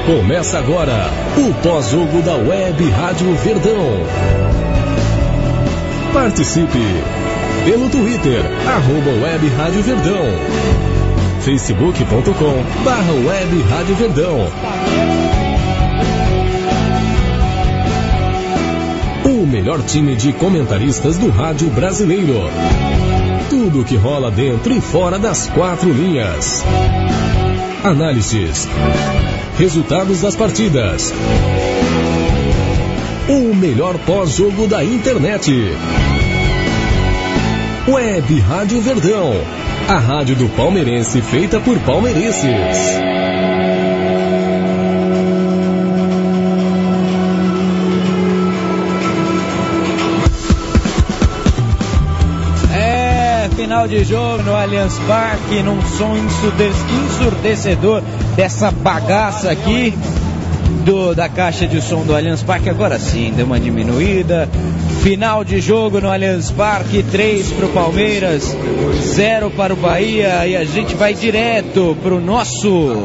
Começa agora o pós-jogo da Web Rádio Verdão. Participe pelo Twitter, @Web Rádio Verdão, facebook.com/Web Rádio Verdão. O melhor time de comentaristas do rádio brasileiro. Tudo que rola dentro e fora das quatro linhas. Análises. Resultados das partidas. O melhor pós-jogo da internet. Web Rádio Verdão. A rádio do palmeirense feita por palmeirenses. Final de jogo no Allianz Parque, num som ensurdecedor dessa bagaça aqui da caixa de som do Allianz Parque. Agora sim, deu uma diminuída. Final de jogo no Allianz Parque, 3 para o Palmeiras, 0 para o Bahia, e a gente vai direto para o nosso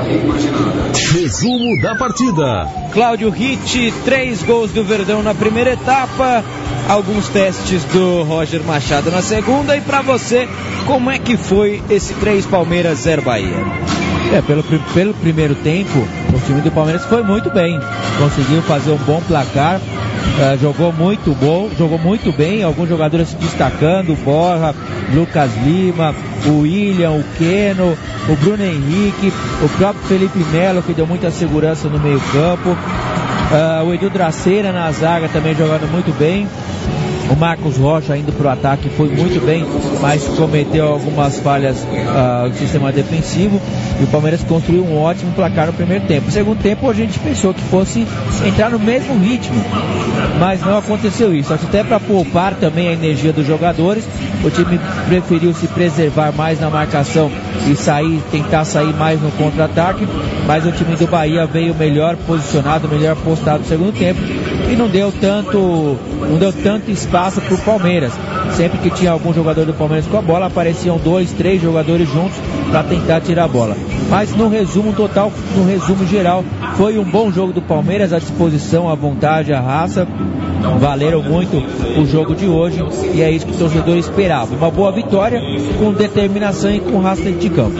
resumo da partida. Cláudio Ritt, 3 gols do Verdão na primeira etapa, alguns testes do Roger Machado na segunda. E para você, como é que foi esse 3 Palmeiras 0 Bahia? Pelo primeiro tempo, o time do Palmeiras foi muito bem, conseguiu fazer um bom placar, jogou muito bem, alguns jogadores se destacando, Borja, Lucas Lima, o William, o Keno, o Bruno Henrique, o próprio Felipe Melo, que deu muita segurança no meio campo, o Edu Draceira na zaga também jogando muito bem. O Marcos Rocha indo para o ataque foi muito bem, mas cometeu algumas falhas no sistema defensivo, e o Palmeiras construiu um ótimo placar no primeiro tempo. No segundo tempo a gente pensou que fosse entrar no mesmo ritmo, mas não aconteceu isso. Até para poupar também a energia dos jogadores, o time preferiu se preservar mais na marcação e tentar sair mais no contra-ataque, mas o time do Bahia veio melhor posicionado, melhor postado no segundo tempo, e não deu tanto espaço para o Palmeiras. Sempre que tinha algum jogador do Palmeiras com a bola, apareciam 2, 3 jogadores juntos para tentar tirar a bola. Mas no resumo geral, foi um bom jogo do Palmeiras. A disposição, a vontade, a raça valeram muito o jogo de hoje, e é isso que o torcedor esperava. Uma boa vitória com determinação e com raça de campo.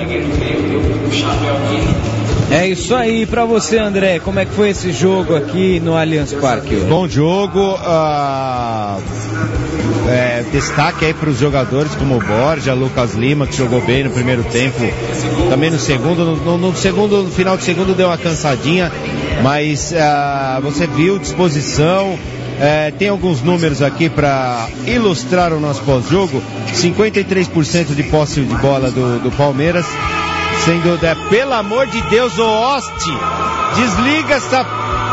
É isso aí. Pra você, André, como é que foi esse jogo aqui no Allianz Parque? Bom jogo, destaque aí para os jogadores como o Borja, Lucas Lima, que jogou bem no primeiro tempo, também no segundo, no final de segundo deu uma cansadinha, mas você viu disposição. Tem alguns números aqui para ilustrar o nosso pós-jogo. 53% de posse de bola do Palmeiras, sendo, pelo amor de Deus, ô Oste, desliga essa...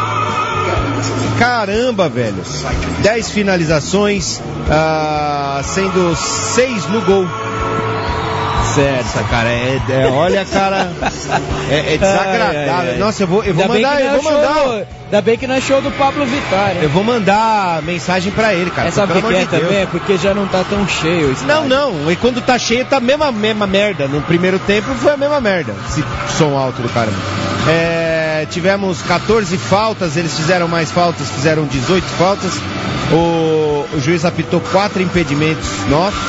Caramba, velho. 10 finalizações, sendo 6 no gol. Certo, cara, olha, cara, é desagradável. Nossa, eu vou mandar. Ainda bem que não é show do Pablo Vittar, hein? Eu vou mandar mensagem pra ele, cara. Sabe o que é também? Porque já não tá tão cheio. Não, e quando tá cheio tá a mesma merda. No primeiro tempo foi a mesma merda. Esse som alto do cara. Tivemos 14 faltas, eles fizeram mais faltas, fizeram 18 faltas. O juiz apitou 4 impedimentos nossos.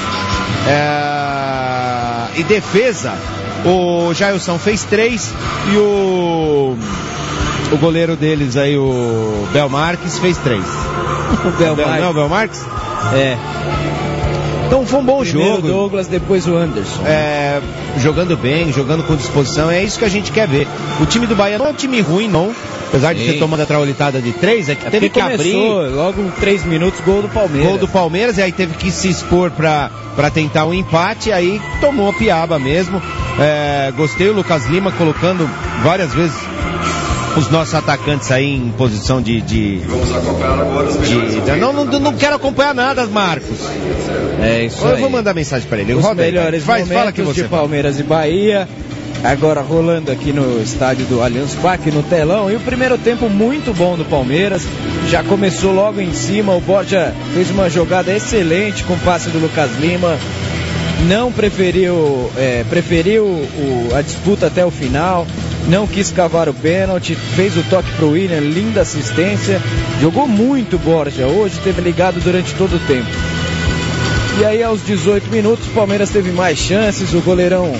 E defesa, o Jailson fez 3 e o goleiro deles aí, o Belmarques, fez 3. O Belmarques? É. Então foi um bom jogo. O Douglas, depois o Anderson. Jogando bem, jogando com disposição, é isso que a gente quer ver. O time do Bahia não é um time ruim, não. Apesar de ter tomado a traulitada de 3, teve que abrir. Logo 3 minutos, gol do Palmeiras. Gol do Palmeiras, e aí teve que se expor pra tentar um empate, aí tomou a piaba mesmo. Gostei o Lucas Lima colocando várias vezes os nossos atacantes aí em posição de vamos acompanhar agora. Não quero acompanhar nada, Marcos. É isso aí. Eu vou mandar mensagem pra ele. Os melhores momentos de Palmeiras e Bahia. Agora rolando aqui no estádio do Allianz Parque, no telão. E o primeiro tempo muito bom do Palmeiras. Já começou logo em cima. O Borja fez uma jogada excelente com o passe do Lucas Lima. Não preferiu a disputa até o final. não quis cavar o pênalti, fez o toque pro William, linda assistência, jogou muito Borja, hoje teve ligado durante todo o tempo. E aí aos 18 minutos o Palmeiras teve mais chances, o goleirão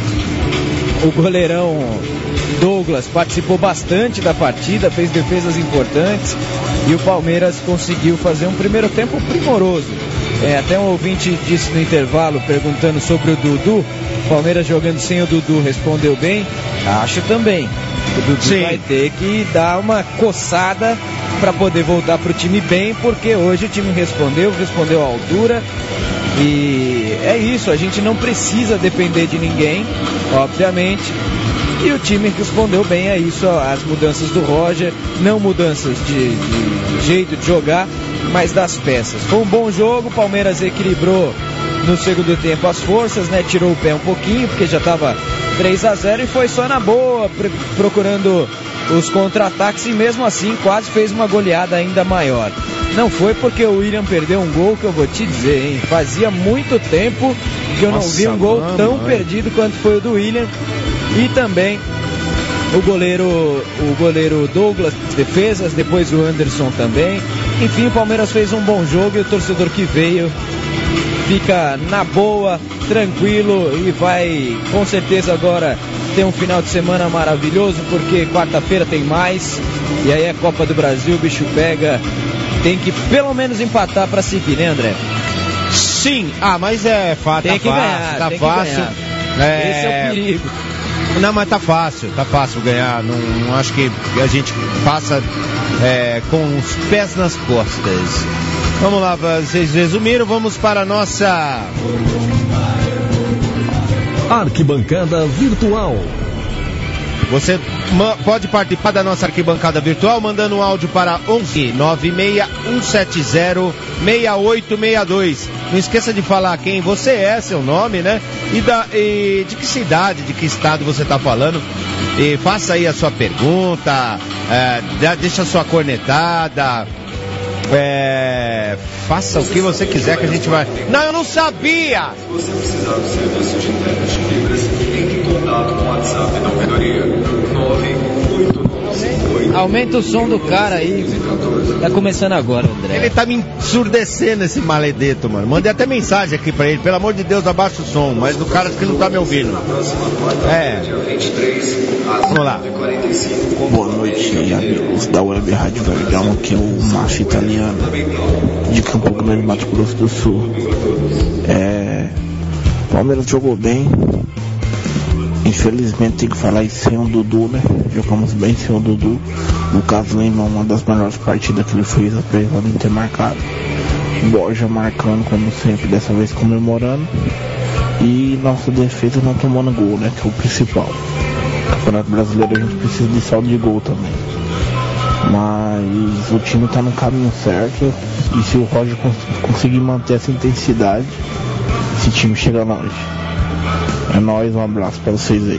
Douglas participou bastante da partida, fez defesas importantes e o Palmeiras conseguiu fazer um primeiro tempo primoroso. Até um ouvinte disse no intervalo, perguntando sobre o Dudu, o Palmeiras jogando sem o Dudu respondeu bem, acho também. O Dudu vai ter que dar uma coçada para poder voltar pro time bem, porque hoje o time respondeu à altura. E é isso, a gente não precisa depender de ninguém, obviamente. E o time respondeu bem a isso, as mudanças do Roger, não mudanças de jeito de jogar, mas das peças. Foi um bom jogo, o Palmeiras equilibrou no segundo tempo as forças, né? Tirou o pé um pouquinho, porque já estava 3-0 e foi só na boa, procurando os contra-ataques e mesmo assim quase fez uma goleada ainda maior. Não foi porque o William perdeu um gol que eu vou te dizer, hein? Fazia muito tempo que eu não vi um gol tão perdido quanto foi o do William. E também o goleiro Douglas, defesas, depois o Anderson também. Enfim, o Palmeiras fez um bom jogo e o torcedor que veio fica na boa, tranquilo e vai com certeza agora ter um final de semana maravilhoso, porque quarta-feira tem mais e aí é Copa do Brasil, o bicho pega, tem que pelo menos empatar para seguir, né, André? Sim, mas é fácil, tem que ganhar, tá fácil. Esse é o perigo. Não, mas tá fácil ganhar. Não acho que a gente passa com os pés nas costas. Vamos lá, vocês resumiram, vamos para a nossa arquibancada virtual. Você pode participar da nossa arquibancada virtual mandando um áudio para 11 96 170 6862. Não esqueça de falar quem você é, seu nome, né? E de que cidade, de que estado você está falando. E faça aí a sua pergunta, deixa a sua cornetada. Faça o que você quiser que a gente vai. Não, eu não sabia! Se você precisar do serviço de entrega de fibras, entre em contato com o WhatsApp da operadora 98958. Aumenta o som do cara aí. Tá começando agora, André. Ele tá me ensurdecendo, esse maledeto, mano. Mandei até mensagem aqui pra ele. Pelo amor de Deus, abaixa o som. Mas do cara que não tá me ouvindo. Vamos lá. Boa noite, amigos da Web Rádio Verdão, que é o macho italiano de Campo Grande, Mato Grosso do Sul. O Palmeiras jogou bem. Infelizmente tem que falar isso sem o Dudu, né? Jogamos bem sem o Dudu. Lucas Lima, uma das melhores partidas que ele fez, apesar de não ter marcado. Borja marcando como sempre, dessa vez comemorando. E nossa defesa não tomando gol, né? Que é o principal. Campeonato Brasileiro a gente precisa de saldo de gol também. Mas o time tá no caminho certo. E se o Roger conseguir manter essa intensidade, esse time chega longe. É nóis, um abraço pra vocês aí.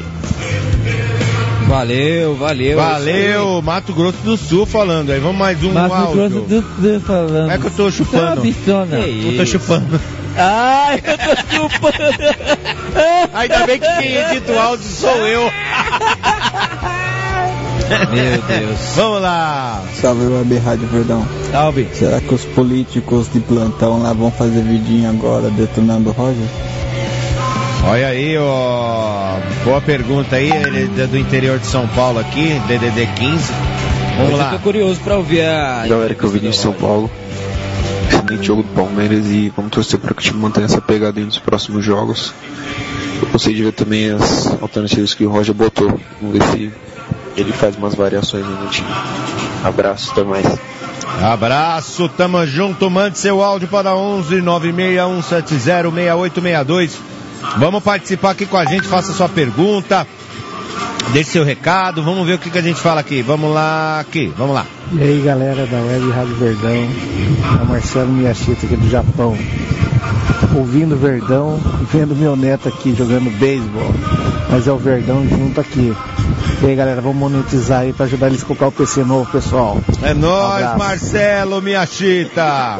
Valeu. Mato Grosso do Sul falando aí. Vamos mais um Mato áudio. Grosso do Sul falando. É que eu tô chupando. Eu tô chupando. Ai, eu tô chupando. Ainda bem que quem edita o áudio sou eu. Meu Deus. Vamos lá. Salve, Web Rádio Verdão. Salve. Será que os políticos de plantão lá vão fazer vidinho agora detonando o Roger? Olha aí, ó. Boa pergunta aí. Ele é do interior de São Paulo aqui, DDD 15. Vamos lá. Eu tô curioso pra ouvir a... Galera que eu vi de São Paulo. Excelente jogo do Palmeiras e vamos torcer para que o time mantenha essa pegada nos próximos jogos. Eu gostei de ver também as alternativas que o Roger botou. Vamos ver se ele faz umas variações no time. Abraço, até mais. Abraço, tamo junto. Mande seu áudio para 11 96 170 6862. Vamos participar aqui com a gente, faça sua pergunta, deixe seu recado, vamos ver o que a gente fala aqui. Vamos lá. E aí, galera da Web Rádio Verdão, é o Marcelo Miyashita aqui do Japão, ouvindo Verdão, vendo meu neto aqui jogando beisebol, mas é o Verdão junto aqui. E aí, galera, vamos monetizar aí pra ajudar eles a colocar o PC novo, pessoal. É nóis, Marcelo Miyashita.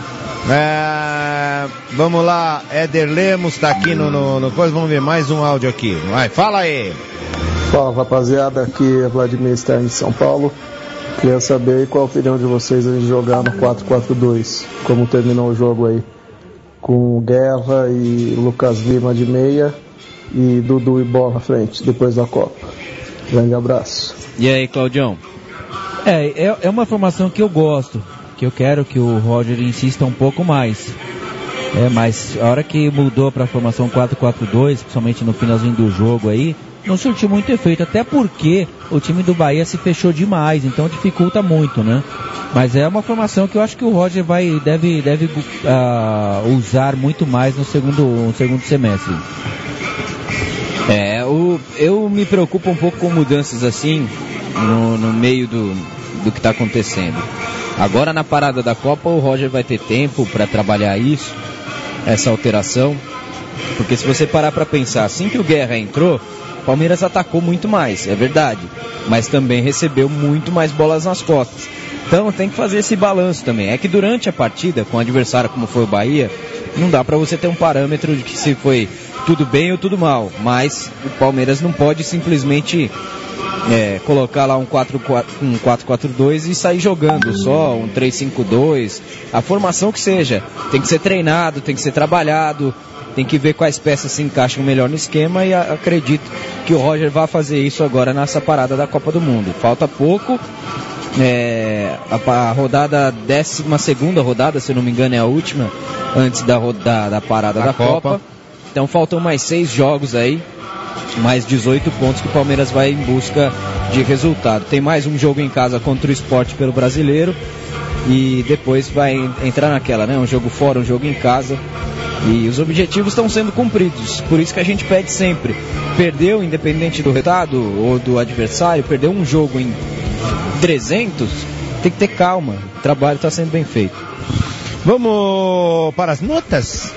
Vamos lá, Éder Lemos tá aqui no coisa, vamos ver mais um áudio aqui. Vai, fala aí. Fala rapaziada, aqui é Vladimir Stern de São Paulo. Queria saber qual a opinião de vocês em jogar no 4-4-2. Como terminou o jogo aí? Com Guerra e Lucas Lima de meia e Dudu e Bola na frente, depois da Copa. Grande abraço. E aí, Claudião? É uma formação que eu gosto, que eu quero que o Roger insista um pouco mais. Mas a hora que mudou para a formação 4-4-2, principalmente no finalzinho do jogo aí, não surtiu muito efeito, até porque o time do Bahia se fechou demais, então dificulta muito, né? Mas é uma formação que eu acho que o Roger deve usar muito mais no segundo semestre. Eu me preocupo um pouco com mudanças assim no meio do que está acontecendo. Agora na parada da Copa o Roger vai ter tempo para trabalhar isso, essa alteração, porque se você parar para pensar, assim que o Guerra entrou, o Palmeiras atacou muito mais, é verdade, mas também recebeu muito mais bolas nas costas. Então tem que fazer esse balanço também. É que durante a partida, com o adversário como foi o Bahia, não dá para você ter um parâmetro de que se foi tudo bem ou tudo mal, mas o Palmeiras não pode simplesmente colocar lá um 4-4-2 e sair jogando só um 3-5-2, a formação que seja, tem que ser treinado, tem que ser trabalhado, tem que ver quais peças se encaixam melhor no esquema, e acredito que o Roger vai fazer isso agora nessa parada da Copa do Mundo. Falta pouco, a rodada, 12ª rodada, se eu não me engano é a última, antes da parada da Copa. Então faltam mais 6 jogos aí, mais 18 pontos que o Palmeiras vai em busca de resultado. Tem mais um jogo em casa contra o Sport pelo Brasileiro, e depois vai entrar naquela, né? Um jogo fora, um jogo em casa. E os objetivos estão sendo cumpridos. Por isso que a gente pede sempre. Perdeu, independente do resultado ou do adversário, perdeu um jogo em 300, tem que ter calma. O trabalho está sendo bem feito. Vamos para as notas?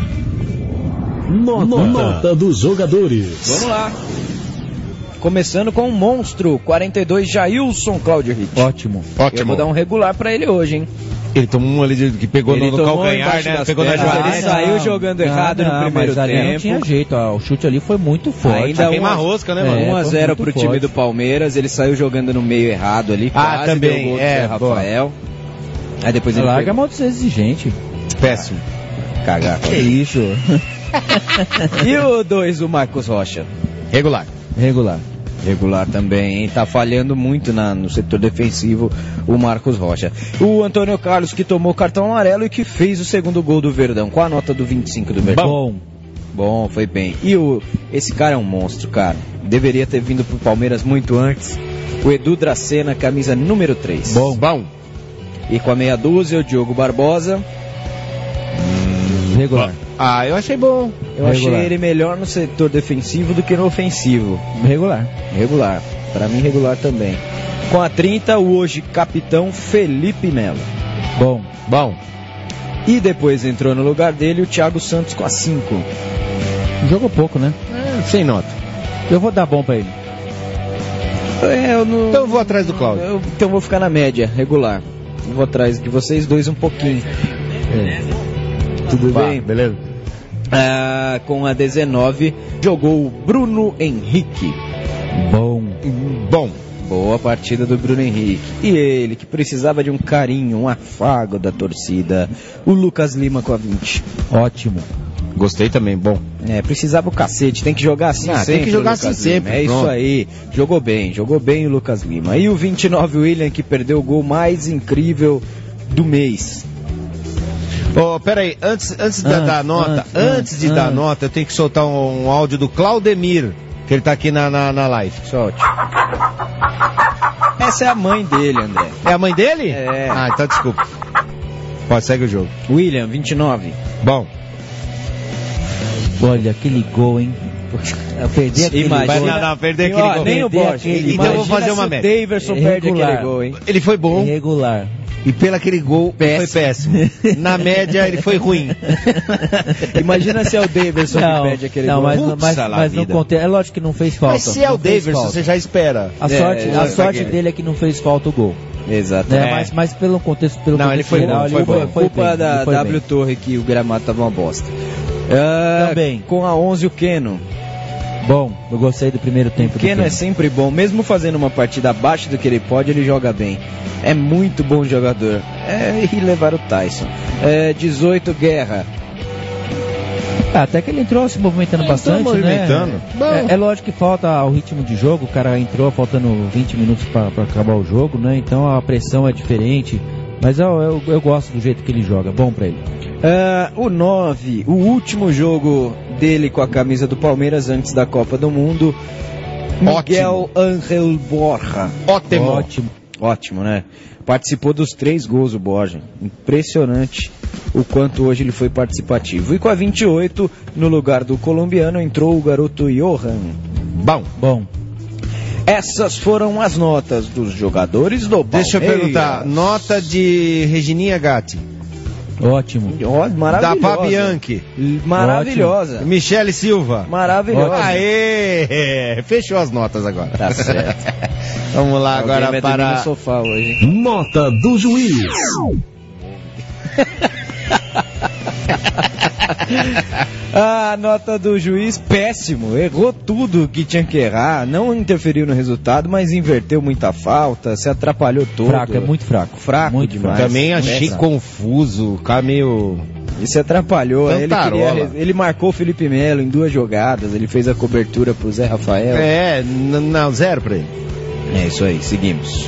Nota dos jogadores. Vamos lá. Começando com um monstro, 42, Jailson Cláudio Ritt. Ótimo. Eu vou dar um regular pra ele hoje, hein? Ele tomou um ali que pegou no calcanhar, né? Pegou na joelha. Ele saiu jogando errado no primeiro tempo. Não tinha jeito, o chute ali foi muito forte. Ainda uma rosca, né, mano? 1-0 pro time do Palmeiras, ele saiu jogando no meio errado ali, quase também, deu gol do Zé Rafael. Aí depois ele larga a mão de ser exigente. Péssimo. Cagar. Que isso? E o 2, o Marcos Rocha? Regular também, hein? Tá falhando muito no setor defensivo o Marcos Rocha. O Antônio Carlos, que tomou cartão amarelo e que fez o segundo gol do Verdão. Qual a nota do 25 do Verdão? Bom, foi bem. E esse cara é um monstro, cara. Deveria ter vindo pro Palmeiras muito antes. O Edu Dracena, camisa número 3. Bom. E com a meia dúzia, o Diogo Barbosa. Regular. Eu achei bom. Eu achei ele melhor no setor defensivo do que no ofensivo. Regular. Pra mim, regular também. Com a 30, o hoje capitão Felipe Melo. Bom. E depois entrou no lugar dele o Thiago Santos com a 5. Jogou pouco, né? Sem nota. Eu vou dar bom pra ele. Então eu vou atrás do Cláudio. Então eu vou ficar na média, regular. Eu vou atrás de vocês dois um pouquinho. Tudo bem? Beleza. Com a 19, jogou o Bruno Henrique. Bom. Boa partida do Bruno Henrique. E ele, que precisava de um carinho, um afago da torcida, o Lucas Lima com a 20. Ótimo. Gostei também, bom. Precisava o cacete, tem que jogar assim sempre. Tem que jogar assim sempre. É isso aí, jogou bem o Lucas Lima. E o 29, William, que perdeu o gol mais incrível do mês. Peraí, antes de dar nota, eu tenho que soltar um áudio do Claudemir, que ele tá aqui na live. Solte. Essa é a mãe dele, André. É a mãe dele? É. Então desculpa. Segue o jogo. William, 29. Bom. Olha, aquele gol, hein? Eu perdi aquele gol. Não, perder aquele gol. Nem o Borges. Então eu vou fazer uma média. O Daverson perde aquele gol, hein? Ele foi bom. Irregular. E pelo aquele gol, foi péssimo. Na média, ele foi ruim. Imagina se é o Daverson que perde aquele gol. Mas não contei. É lógico que não fez falta. Mas se é o Daverson, você já espera. A sorte dele é que não fez falta o gol. Exato. Mas pelo contexto, ele foi geral, bom. Foi culpa da W Torre que o gramado tava uma bosta. Também. Com a 11, o Keno. Bom, eu gostei do primeiro tempo. O Keno é sempre bom, mesmo fazendo uma partida abaixo do que ele pode, ele joga bem. É muito bom jogador. E levar o Tyson. 18, Guerra. Até que ele entrou se movimentando bastante, movimentando. Né? É lógico que falta o ritmo de jogo, o cara entrou faltando 20 minutos para acabar o jogo, né? Então a pressão é diferente, mas eu gosto do jeito que ele joga, bom pra ele. O 9, o último jogo dele com a camisa do Palmeiras antes da Copa do Mundo, Miguel Ángel Borja. Ótimo, né? Participou dos 3 gols o Borja. Impressionante o quanto hoje ele foi participativo. E com a 28, no lugar do colombiano, entrou o garoto Johan. Bom. Essas foram as notas dos jogadores do Palmeiras. Deixa eu perguntar, nota de Regininha Gatti. Ótimo. Maravilhosa. Da Fabianchi. Maravilhosa. Ótimo. Michele Silva. Maravilhosa. Aê! Fechou as notas agora. Tá certo. Vamos lá agora para no sofá hoje. Nota do juiz. A nota do juiz, péssimo. Errou tudo que tinha que errar. Não interferiu no resultado, mas inverteu muita falta, se atrapalhou todo. Fraco, é muito fraco. Fraco muito demais. Também achei confuso, meio... E se atrapalhou. Ele marcou o Felipe Melo em 2 jogadas. Ele fez a cobertura pro Zé Rafael. Não, 0 pra ele. É isso aí, seguimos.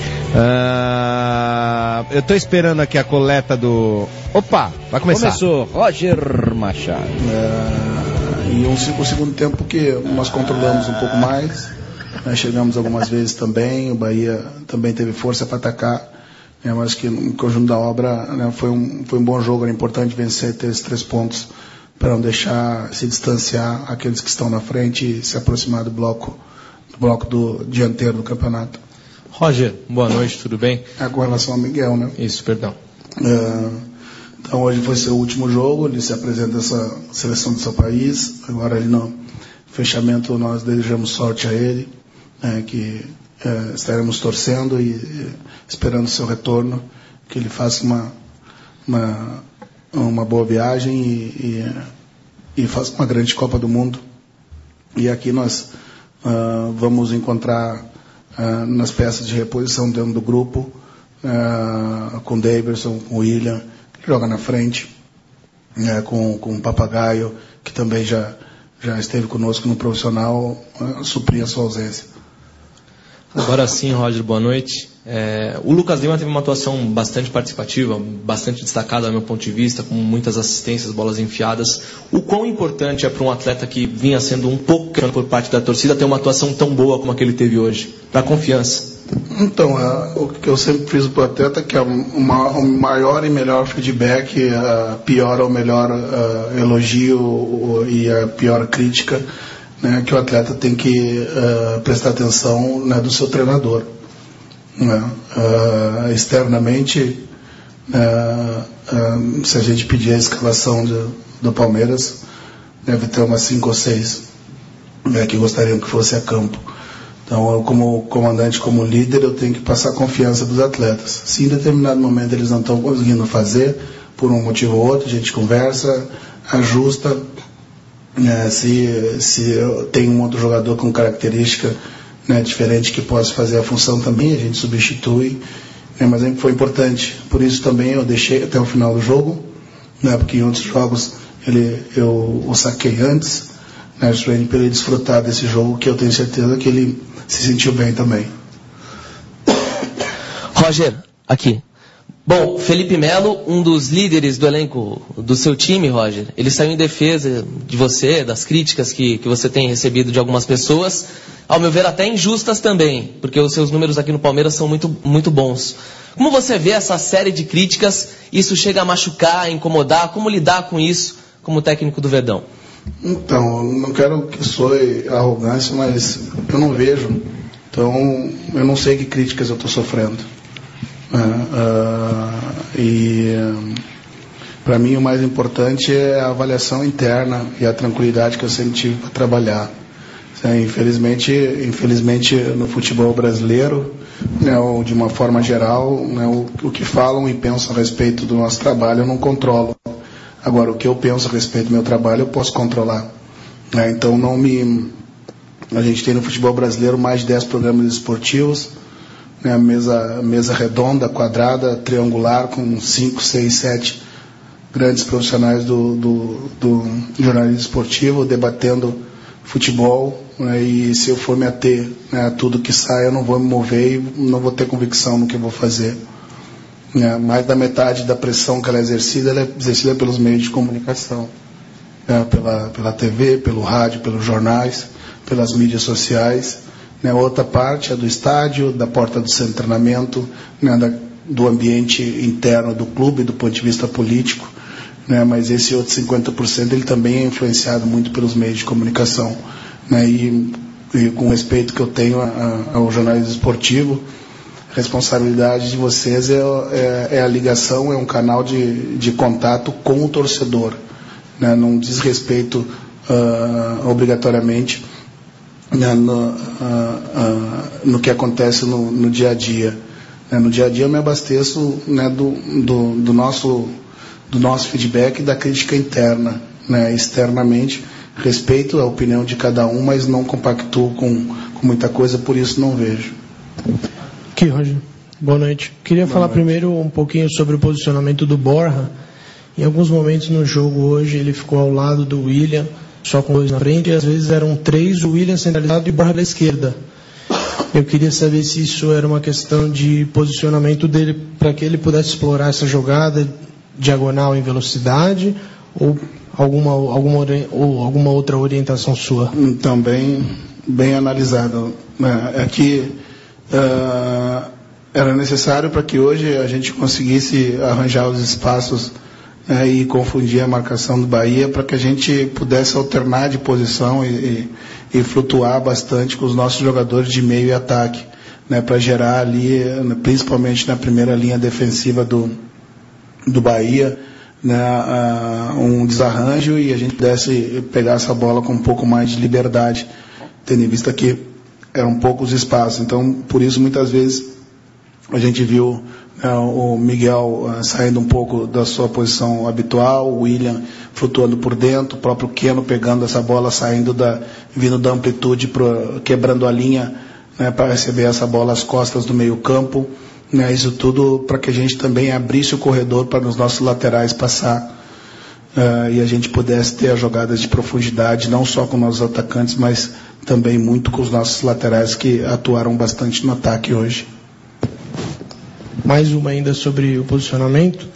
Eu tô esperando aqui a coleta do... Opa, vai começar. Começou, Roger Machado. E o segundo tempo que nós controlamos um pouco mais, chegamos algumas vezes também, o Bahia também teve força para atacar, mas que no conjunto da obra foi um bom jogo, era importante vencer, ter esses 3 pontos para não deixar se distanciar aqueles que estão na frente e se aproximar do bloco do dianteiro do campeonato. Roger, boa noite, tudo bem? Com relação ao Miguel, né? Isso, perdão. Então hoje foi seu último jogo, ele se apresenta essa seleção do seu país, agora ele no fechamento nós desejamos sorte a ele, que estaremos torcendo e esperando o seu retorno, que ele faça uma boa viagem e faça uma grande Copa do Mundo. E aqui nós vamos encontrar nas peças de reposição dentro do grupo, com o Davidson, com o William, que joga na frente, com o Papagaio, que também já esteve conosco no profissional, suprir a sua ausência. Agora sim, Roger, boa noite. O Lucas Lima teve uma atuação bastante participativa, bastante destacada, do meu ponto de vista, com muitas assistências, bolas enfiadas. O quão importante é para um atleta que vinha sendo um pouco por parte da torcida ter uma atuação tão boa como a que ele teve hoje, para a confiança? Então, o que eu sempre fiz para o atleta, que é o maior e melhor feedback, pior ou melhor elogio e a pior crítica, né, que o atleta tem que prestar atenção, né, do seu treinador. Externamente, se a gente pedir a escalação do Palmeiras, deve ter umas 5 ou 6 que gostariam que fosse a campo. Então, eu, como comandante, como líder, eu tenho que passar a confiança dos atletas. Se em determinado momento eles não estão conseguindo fazer, por um motivo ou outro, a gente conversa, ajusta. Se tem um outro jogador com característica, né, diferente que possa fazer a função também, a gente substitui, mas foi importante. Por isso também eu deixei até o final do jogo, né, porque em outros jogos eu o saquei antes, né, para ele desfrutar desse jogo, que eu tenho certeza que ele se sentiu bem também. Roger, aqui. Bom, Felipe Melo, um dos líderes do elenco do seu time, Roger, ele saiu em defesa de você, das críticas que você tem recebido de algumas pessoas, ao meu ver até injustas também, porque os seus números aqui no Palmeiras são muito, muito bons. Como você vê essa série de críticas? Isso chega a machucar, a incomodar? Como lidar com isso como técnico do Verdão? Então, não quero que soe arrogância, mas eu não vejo. Então, eu não sei que críticas eu estou sofrendo. Para mim o mais importante é a avaliação interna e a tranquilidade que eu sempre tive para trabalhar. Infelizmente no futebol brasileiro, né, ou de uma forma geral, né, o que falam e pensam a respeito do nosso trabalho eu não controlo. Agora, o que eu penso a respeito do meu trabalho eu posso controlar. Então não me A gente tem no futebol brasileiro mais de 10 programas esportivos, né, mesa redonda, quadrada, triangular, com 5, 6, 7 grandes profissionais do jornalismo esportivo debatendo futebol, né, e se eu for me ater, né, a tudo que sai, eu não vou me mover e não vou ter convicção no que eu vou fazer. Mais da metade da pressão que ela é exercida pelos meios de comunicação, né, pela TV, pelo rádio, pelos jornais, pelas mídias sociais. Né, outra parte é do estádio, da porta do centro de treinamento, né, do ambiente interno do clube, do ponto de vista político. Né, mas esse outro 50% ele também é influenciado muito pelos meios de comunicação. Né, e com o respeito que eu tenho ao jornalismo esportivo, a responsabilidade de vocês é a ligação, é um canal de contato com o torcedor. Né, não diz respeito obrigatoriamente, né, no que acontece no dia a dia. Né, no dia a dia eu me abasteço, né, do nosso feedback e da crítica interna. Né, externamente respeito a opinião de cada um, mas não compactuo com muita coisa, por isso não vejo. Aqui, Roger. Boa noite. Queria falar primeiro um pouquinho sobre o posicionamento do Borja. Em alguns momentos no jogo hoje ele ficou ao lado do William, só com 2 na frente, e às vezes eram 3, o William centralizado e o Borja da esquerda. Eu queria saber se isso era uma questão de posicionamento dele para que ele pudesse explorar essa jogada diagonal em velocidade, ou alguma outra orientação sua? Então, bem analisado. Aqui era necessário para que hoje a gente conseguisse arranjar os espaços e confundir a marcação do Bahia, para que a gente pudesse alternar de posição e flutuar bastante com os nossos jogadores de meio e ataque, né, para gerar ali, principalmente na primeira linha defensiva do Bahia, né, um desarranjo, e a gente pudesse pegar essa bola com um pouco mais de liberdade, tendo em vista que eram poucos espaços. Então, por isso, muitas vezes a gente viu o Miguel saindo um pouco da sua posição habitual, o William flutuando por dentro, o próprio Keno pegando essa bola, vindo da amplitude, quebrando a linha, né, para receber essa bola às costas do meio campo. Né, isso tudo para que a gente também abrisse o corredor para os nossos laterais passar, e a gente pudesse ter as jogadas de profundidade, não só com nossos atacantes, mas também muito com os nossos laterais, que atuaram bastante no ataque hoje. Mais uma ainda sobre o posicionamento.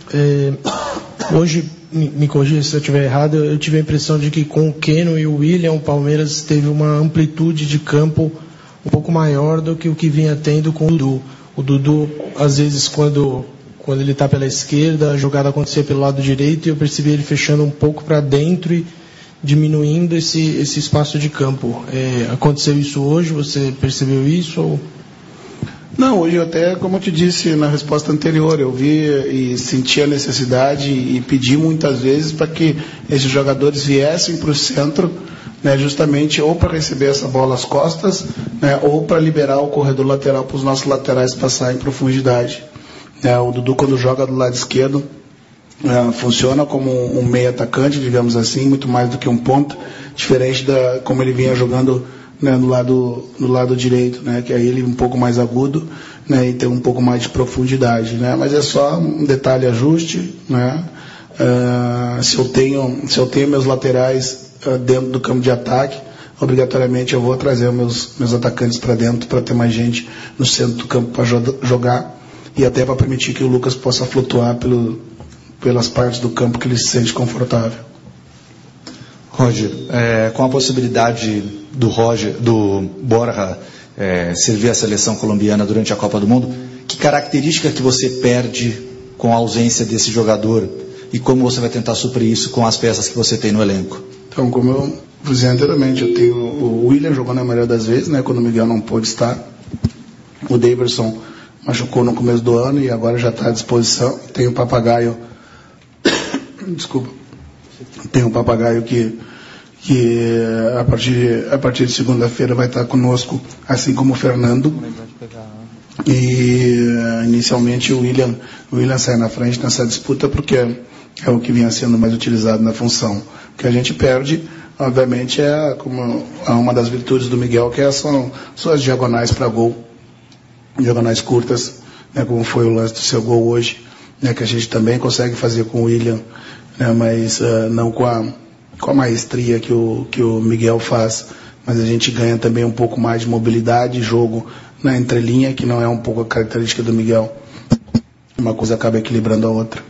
Hoje, me corrija se eu estiver errado, eu tive a impressão de que com o Keno e o William, o Palmeiras teve uma amplitude de campo um pouco maior do que o que vinha tendo com o Dudu. O Dudu, às vezes, quando ele está pela esquerda, a jogada acontecia pelo lado direito, e eu percebi ele fechando um pouco para dentro e diminuindo esse espaço de campo. Aconteceu isso hoje? Você percebeu isso? Ou... Não, hoje até, como eu te disse na resposta anterior, eu vi e senti a necessidade e pedi muitas vezes para que esses jogadores viessem para o centro, né, justamente ou para receber essa bola às costas, né, ou para liberar o corredor lateral para os nossos laterais passar em profundidade. O Dudu, quando joga do lado esquerdo, funciona como um meio atacante, digamos assim, muito mais do que um ponta, diferente da como ele vinha jogando, né, no lado direito, né, que aí ele um pouco mais agudo, né, e tem um pouco mais de profundidade, né, mas é só um detalhe ajuste, né. Se eu tenho meus laterais dentro do campo de ataque, obrigatoriamente eu vou trazer meus atacantes para dentro, para ter mais gente no centro do campo para jogar, e até para permitir que o Lucas possa flutuar pelas partes do campo que ele se sente confortável. Roger, com a possibilidade do Borja servir a seleção colombiana durante a Copa do Mundo, que característica que você perde com a ausência desse jogador, e como você vai tentar suprir isso com as peças que você tem no elenco? Então, como eu dizia anteriormente, eu tenho o William jogando a maioria das vezes, né, quando o Miguel não pôde estar. O Daverson machucou no começo do ano e agora já está à disposição. Tem o Papagaio desculpa, tem um Papagaio que a partir de segunda-feira vai estar conosco, assim como o Fernando. E inicialmente o William sai na frente nessa disputa, porque é o que vinha sendo mais utilizado na função. O que a gente perde obviamente, como uma das virtudes do Miguel, que são suas diagonais para gol, diagonais curtas, né, como foi o lance do seu gol hoje, né, que a gente também consegue fazer com o William, né, mas não com a maestria que o Miguel faz, mas a gente ganha também um pouco mais de mobilidade, jogo na entrelinha, que não é um pouco a característica do Miguel. Uma coisa acaba equilibrando a outra.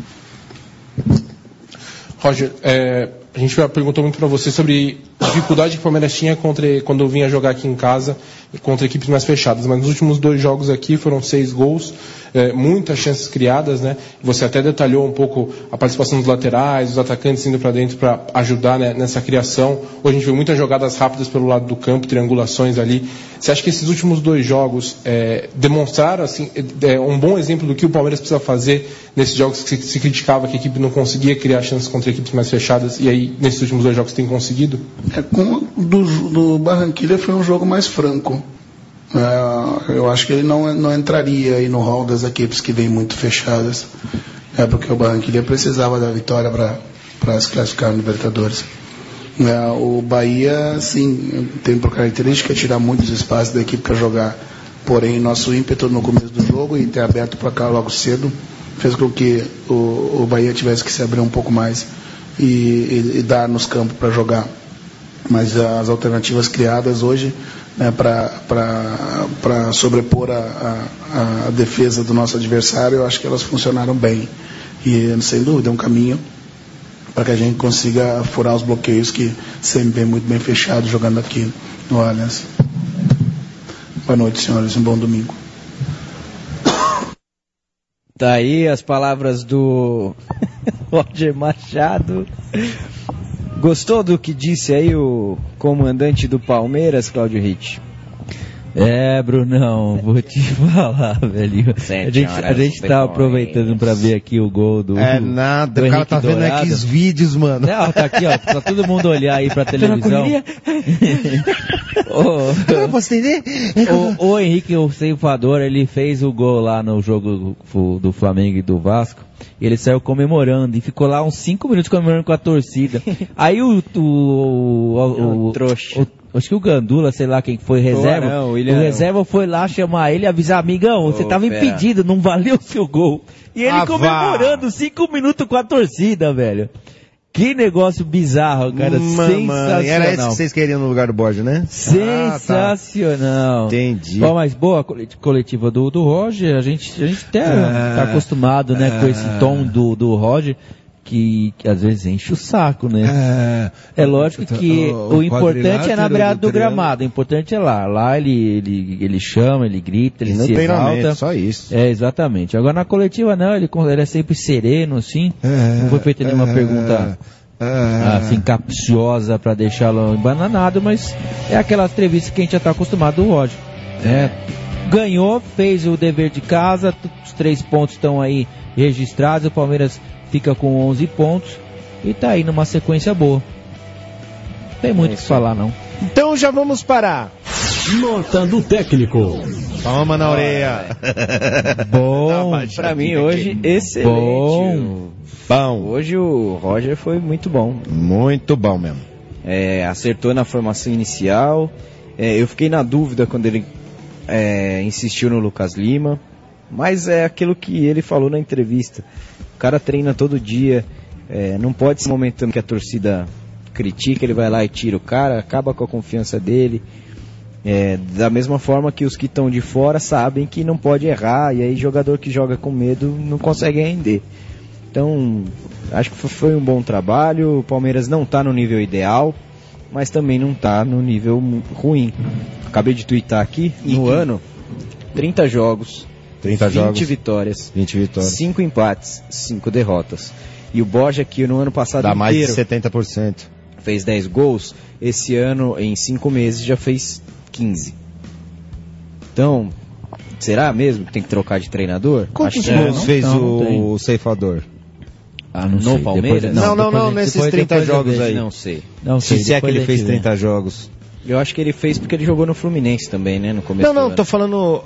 Roger, a gente perguntou muito para você sobre a dificuldade que o Palmeiras tinha quando eu vinha jogar aqui em casa contra equipes mais fechadas, mas nos últimos 2 jogos aqui foram 6 gols, muitas chances criadas, né? Você até detalhou um pouco a participação dos laterais, dos atacantes indo para dentro para ajudar, né, nessa criação. Hoje a gente viu muitas jogadas rápidas pelo lado do campo, triangulações ali. Você acha que esses últimos 2 jogos demonstraram assim, um bom exemplo do que o Palmeiras precisa fazer nesses jogos que se criticava que a equipe não conseguia criar chances contra equipes mais fechadas, e aí nesses últimos 2 jogos tem conseguido? Do Barranquilla foi um jogo mais franco. Eu acho que ele não entraria aí no hall das equipes que vêm muito fechadas, porque o Barranquilla precisava da vitória para se classificar no Libertadores. O Bahia, sim, tem por característica tirar muitos espaços da equipe para jogar, porém nosso ímpeto no começo do jogo e ter aberto para cá logo cedo fez com que o Bahia tivesse que se abrir um pouco mais e dar nos campos para jogar. Mas as alternativas criadas hoje, né, para sobrepor a defesa do nosso adversário, eu acho que elas funcionaram bem. E, sem dúvida, é um caminho para que a gente consiga furar os bloqueios que sempre vem muito bem fechado jogando aqui no Allianz. Boa noite, senhores. Um bom domingo. Tá aí as palavras do Roger Machado. Gostou do que disse aí o comandante do Palmeiras, Cláudio Ritt? Brunão, vou te falar, velho. A gente tá aproveitando pra ver aqui o gol do. Nada, o cara tá vendo aqui os vídeos, mano. Não, tá aqui, ó. Pra todo mundo olhar aí pra televisão. Eu posso entender? O Henrique, o ceifador, ele fez o gol lá no jogo do Flamengo e do Vasco. E ele saiu comemorando e ficou lá uns 5 minutos comemorando com a torcida. Aí o trouxa. Acho que o Gandula, sei lá quem foi, reserva. O reserva foi lá chamar ele e avisar, amigão, você tava impedido, não valeu o seu gol. E ele comemorando 5 minutos com a torcida, velho. Que negócio bizarro, cara. Sensacional. Era esse que vocês queriam no lugar do Borja, né? Sensacional. Entendi. Bom, mas boa a coletiva do Roger. A gente até tá acostumado, né, com esse tom do Roger. Que às vezes enche o saco, né? É lógico que o importante é na beirada do gramado, o importante é lá. Lá ele chama, ele grita, ele se exalta. Só isso. Exatamente. Agora na coletiva não, ele é sempre sereno, assim. Não foi feita nenhuma pergunta assim, capciosa pra deixá-lo embananado, mas é aquela entrevista que a gente já tá acostumado do Roger. Ganhou, fez o dever de casa, os 3 pontos estão aí registrados, o Palmeiras fica com 11 pontos e tá aí numa sequência boa. Não tem muito o que falar, não. Então já vamos parar. Nota do técnico. Toma na orelha. Bom. Pra mim hoje, excelente. Bom. Hoje o Roger foi muito bom. Muito bom mesmo. Acertou na formação inicial. Eu fiquei na dúvida quando ele insistiu no Lucas Lima. Mas é aquilo que ele falou na entrevista. O cara treina todo dia, não pode ser momentando que a torcida critica, ele vai lá e tira o cara, acaba com a confiança dele. Da mesma forma que os que estão de fora sabem que não pode errar, e aí jogador que joga com medo não consegue render. Então, acho que foi um bom trabalho. O Palmeiras não está no nível ideal, mas também não está no nível ruim. Acabei de twittar aqui, no ano, 30 jogos. 20 vitórias, 5 empates, 5 derrotas. E o Borja, que no ano passado dá mais de inteiro 70%. fez 10 gols, esse ano, em 5 meses, já fez 15. Então, será mesmo que tem que trocar de treinador? Quantos gols fez o ceifador? No sei. Palmeiras? Não, nesses 30 jogos aí. Não sei. Se é que ele fez 30 jogos. Eu acho que ele fez porque ele jogou no Fluminense também, né? No começo do ano. Tô falando...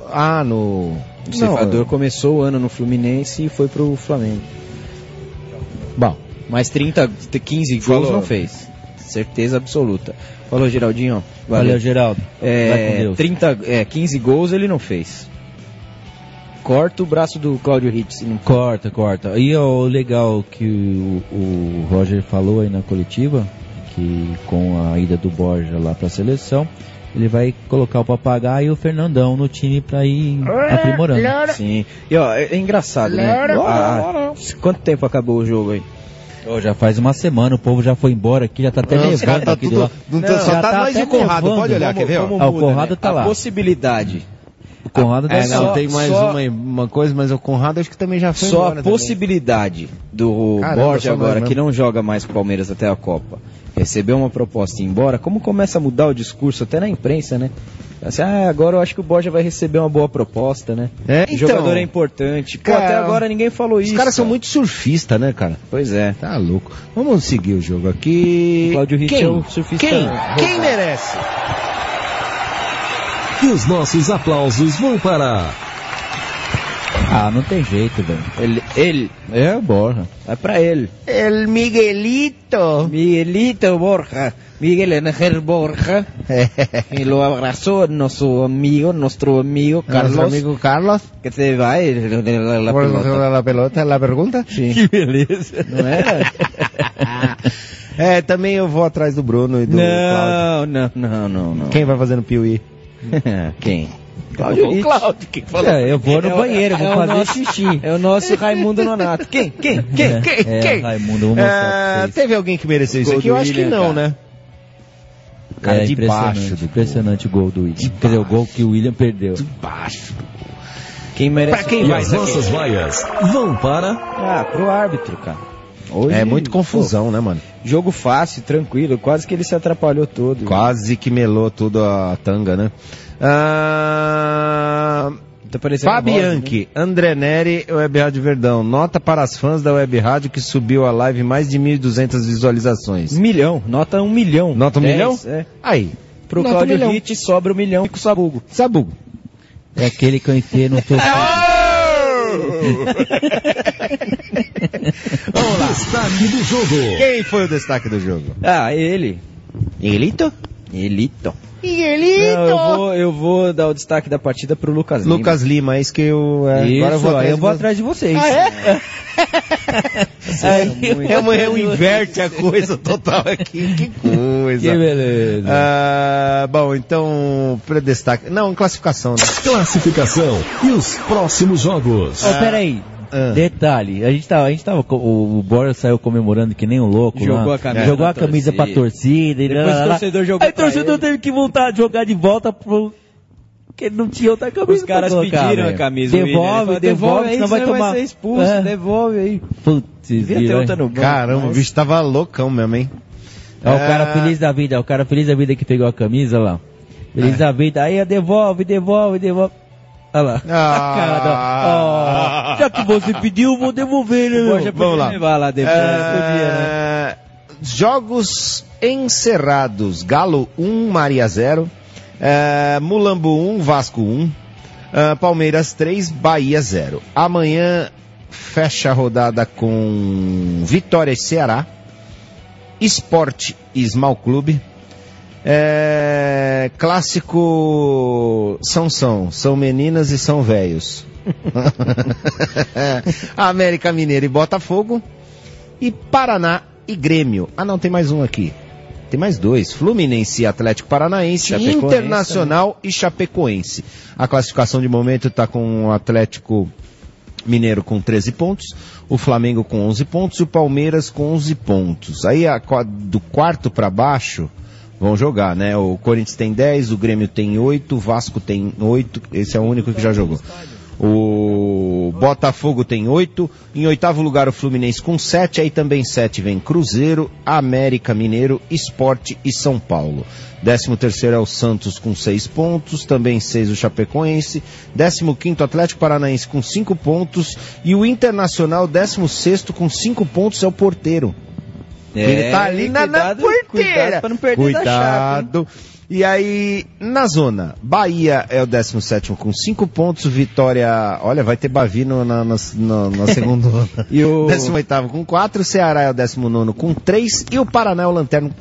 O ceifador começou o ano no Fluminense e foi pro Flamengo. Bom. Mas 15 gols não fez. certeza absoluta. Falou, Geraldinho. Valeu, Geraldo. Vai com Deus. 15 gols ele não fez. Corta o braço do Cláudio Hitz. Corta. E o legal que o Roger falou aí na coletiva, que com a ida do Borja lá para a seleção, ele vai colocar o Papagaio e o Fernandão no time para ir aprimorando. Sim. E ó, é engraçado, né? Quanto tempo acabou o jogo aí? Já faz uma semana, o povo já foi embora aqui, já tá até nevando tá aqui tudo, do lado. só tá mais o Conrado, nevando. Pode olhar, quer ver? O Conrado tá lá. A possibilidade. O Conrado tem mais uma coisa, mas o Conrado acho que também já foi só embora. Só a possibilidade do Borja agora, que não joga mais com o Palmeiras até a Copa, receber uma proposta e ir embora, como começa a mudar o discurso até na imprensa, né? Assim, agora eu acho que o Borja vai receber uma boa proposta, né? O jogador é importante. Pô, até agora ninguém falou isso. Os caras são muito surfistas, né, cara? Pois é. Tá louco. Vamos seguir o jogo aqui. O Cláudio Hitz é o surfista. Quem merece? E os nossos aplausos vão para... não tem jeito, velho. Ele é o Borja. É pra ele. El Miguelito. Miguelito Borja. Miguel Ángel Borja. Y lo abrazó nuestro amigo Carlos. Nuestro amigo Carlos. Que se va la pelota. La pelota, la pergunta? Sim. Que beleza. Não é? Também eu vou atrás do Bruno e do Cláudio. Não. Quem vai fazer no Piuí? Quem? Cláudio, que falou? Eu vou no banheiro, vou fazer xixi. É o nosso Raimundo Nonato. Quem? Raimundo, vou mostrar pra vocês. Teve alguém que mereceu isso aqui? Eu acho que não, né? Cara, de baixo. Impressionante o gol do William. Quer dizer, o gol que o William perdeu. De baixo. Quem merece? Pra quem vai? As nossas vaias vão para... pro árbitro, cara. Hoje, é muito confusão, né, mano? Jogo fácil, tranquilo. Quase que ele se atrapalhou todo. Quase que melou tudo a tanga, né? Fabianchi, André Neri, Web Rádio Verdão. Nota para as fãs da Web Rádio que subiu a live mais de 1.200 visualizações. 1 milhão, nota 1 milhão. Nota 1 milhão? É. Aí. Pro Cláudio Hitz sobra 1 milhão e com o Sabugo. É aquele que eu enfiei no seu... Vamos lá. Destaque do jogo. Quem foi o destaque do jogo? Ele. Elito? Miguelito. Não, eu vou dar o destaque da partida pro Lucas Lima. Lucas Lima, é isso que eu... Agora eu vou atrás de vocês. Amanhã inverte a coisa total aqui. Que coisa. Que beleza. Bom, então, para destaque... Não, classificação, né? Classificação e os próximos jogos. Peraí. Detalhe, a gente tava o Borja saiu comemorando que nem um louco. Jogou a camisa pra torcida. Depois o torcedor jogou. Aí o torcedor teve que voltar a jogar de volta porque não tinha outra camisa. Os caras pediram a camisa. Devolve, senão vai tomar. Vai ser expulso, devolve aí. Putz, devia ter outra no banco. Caramba, o bicho tava loucão mesmo, hein? O cara feliz da vida, que pegou a camisa lá. Feliz da vida, aí devolve. Olha lá. Já que você pediu, vou devolver, né? Vamos lá. Levar lá depois. Podia, né? Jogos encerrados. Galo 1, Maria 0. Mulambo 1, Vasco 1. Palmeiras 3, Bahia 0. Amanhã fecha a rodada com Vitória e Ceará. Sport e Small Clube. Clássico são meninas e são velhos. América Mineiro e Botafogo. E Paraná e Grêmio. Não, tem mais um aqui. Tem mais 2. Fluminense e Atlético Paranaense, Internacional e Chapecoense. A classificação de momento está com o Atlético Mineiro com 13 pontos, o Flamengo com 11 pontos e o Palmeiras com 11 pontos. Aí do quarto para baixo vão jogar, né? O Corinthians tem 10, o Grêmio tem 8, o Vasco tem 8, esse é o único que já jogou. O Botafogo tem 8, em oitavo lugar o Fluminense com 7, aí também 7 vem Cruzeiro, América Mineiro, Sport e São Paulo. 13º é o Santos com 6 pontos, também 6 o Chapecoense, 15º Atlético Paranaense com 5 pontos e o Internacional 16º com 5 pontos é o Porteiro. Ele tá ali na porteira. Cuidado pra não perder da chave. E aí, na zona, Bahia é o 17º com 5 pontos, Vitória, olha, vai ter Bavi na segunda onda. E o 18º com 4, Ceará é o 19º com 3 e o Paraná é o lanterna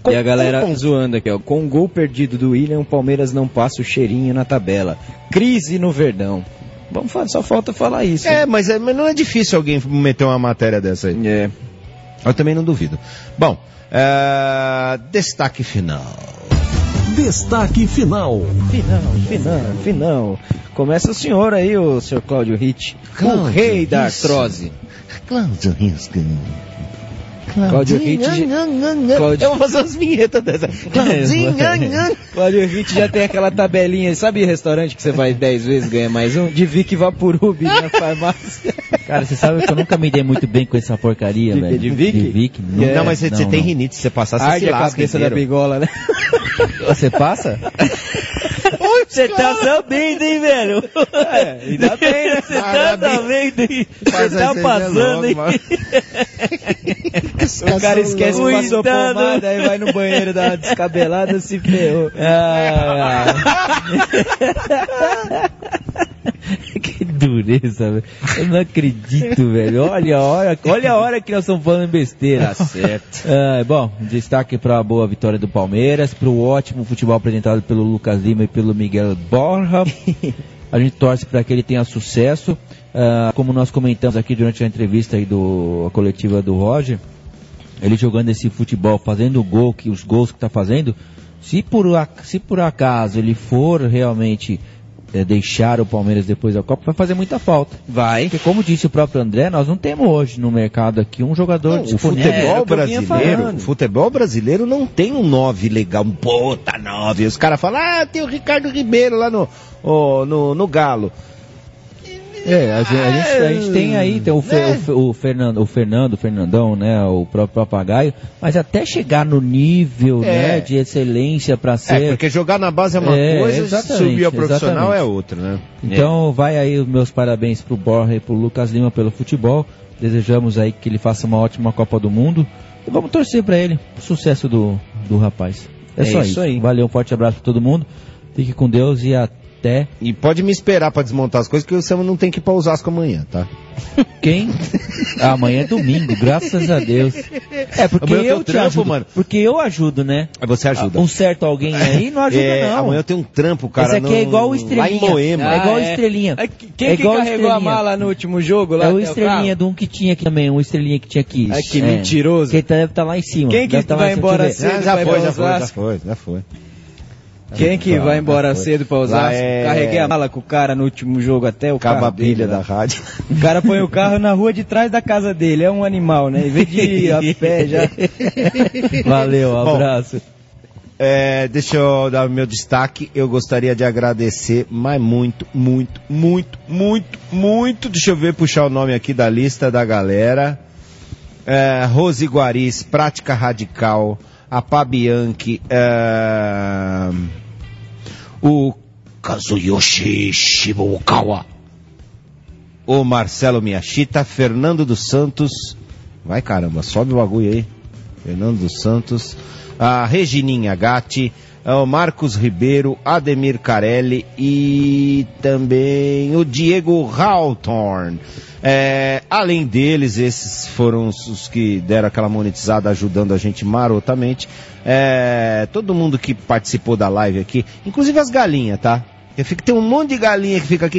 E a galera zoando aqui, ó. Com o gol perdido do William, o Palmeiras não passa o cheirinho na tabela. Crise no Verdão. Só falta falar isso. Mas não é difícil alguém meter uma matéria dessa aí. Eu também não duvido. Bom, destaque final. Destaque final. Final. Começa o senhor aí, o senhor Cláudio Ritt. O rei da artrose. Cláudio Ritt. Cláudio Ritt. Eu vou fazer umas vinhetas dessa. Cláudio Ritt já tem aquela tabelinha. Sabe restaurante que você vai 10 vezes ganha mais um? De Vic Vaporub na farmácia. Cara, você sabe que eu nunca me dei muito bem com essa porcaria, velho. De Vic? De Vic? Não, mas você tem rinite, se você passar, você se lasca a cabeça da bigola, né? Você passa? Você tá sabendo, hein, velho? Ainda bem, né? Você tá sabendo, hein? Você tá passando, hein? O cara esquece que passou pomada, aí vai no banheiro dar uma descabelada, se ferrou. Que dureza, velho. Eu não acredito, velho. Olha a hora que nós estamos falando besteira. Tá certo. Bom, destaque para a boa vitória do Palmeiras, para o ótimo futebol apresentado pelo Lucas Lima e pelo Miguel Borja. A gente torce para que ele tenha sucesso. Como nós comentamos aqui durante a entrevista aí a coletiva do Roger, ele jogando esse futebol, fazendo os gols que está fazendo, se por acaso ele for realmente deixar o Palmeiras depois da Copa, vai fazer muita falta. Vai. Porque, como disse o próprio André, nós não temos hoje no mercado aqui um jogador disponível. O futebol brasileiro não tem um 9 legal, um puta 9. Os caras falam, tem o Ricardo Ribeiro lá no Galo. A gente tem aí, o Fernandão, né, o próprio Papagaio, mas até chegar no nível, né, de excelência para ser... porque jogar na base é uma coisa, subir ao profissional é outra, né? Então vai aí os meus parabéns pro Borja e pro Lucas Lima pelo futebol, desejamos aí que ele faça uma ótima Copa do Mundo, e vamos torcer para ele, o sucesso do rapaz. É só isso aí. Valeu, um forte abraço para todo mundo, fique com Deus e até. E pode me esperar pra desmontar as coisas, que o Sam não tem que ir pra Osasco amanhã, tá? Quem? Amanhã é domingo, graças a Deus. Porque eu te ajudo, mano. Porque eu ajudo, né? Você ajuda. Um certo alguém aí não ajuda, não. Amanhã eu tenho um trampo, cara. Esse aqui é igual o Estrelinha. Lá em Moema. É igual o Estrelinha. Quem que carregou a mala no último jogo lá? É o Estrelinha de um que tinha aqui também, um Estrelinha que tinha aqui. Que mentiroso. Que deve estar lá em cima. Quem que vai embora cedo? Já foi. Quem que vai embora cedo pra usar? Carreguei a mala com o cara no último jogo até o carro dele, da rádio. O cara põe o carro na rua de trás da casa dele, é um animal, né? Em vez de ir a pé já. Valeu, abraço. Deixa eu dar o meu destaque. Eu gostaria de agradecer, mas muito. Deixa eu puxar o nome aqui da lista da galera. Rose Guaris, Prática Radical, a Pabianchi, o Kazuyoshi Shibukawa, o Marcelo Miyashita, Fernando dos Santos, vai caramba, sobe o bagulho aí, Fernando dos Santos, a Regininha Gatti, o Marcos Ribeiro, Ademir Carelli e também o Diego Hawthorne. Além deles, esses foram os que deram aquela monetizada, ajudando a gente marotamente. Todo mundo que participou da live aqui, inclusive as galinhas, tá? Tem um monte de galinha que fica aqui,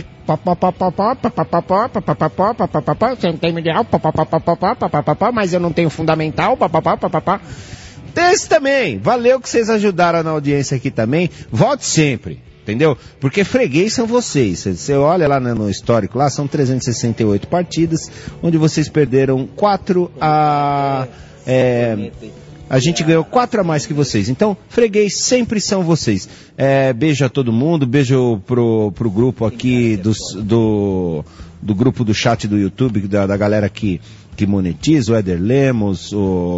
você não tem ideal, mas eu não tenho fundamental, esse também, valeu que vocês ajudaram na audiência aqui também, volte sempre, entendeu? Porque freguês são vocês, você olha lá no histórico, lá são 368 partidas, onde vocês perderam 4 a gente ganhou 4 a mais que vocês, então freguês sempre são vocês. Beijo a todo mundo, beijo pro grupo aqui do grupo do chat do YouTube, da galera que monetiza, o Éder Lemos,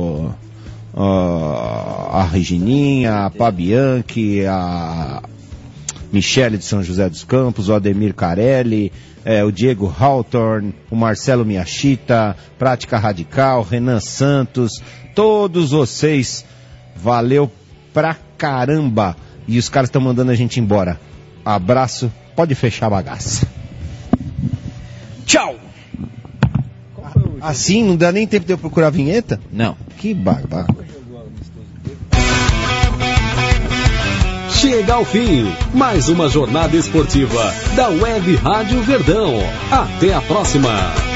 a Regininha, a Pabianchi, a Michele de São José dos Campos, o Ademir Carelli, o Diego Hawthorne, o Marcelo Miyashita, Prática Radical, Renan Santos, todos vocês, valeu pra caramba, e os caras estão mandando a gente embora. Abraço, pode fechar a bagaça. Tchau! Assim, não dá nem tempo de eu procurar a vinheta? Não. Que barbado. Chega ao fim mais uma jornada esportiva da Web Rádio Verdão. Até a próxima.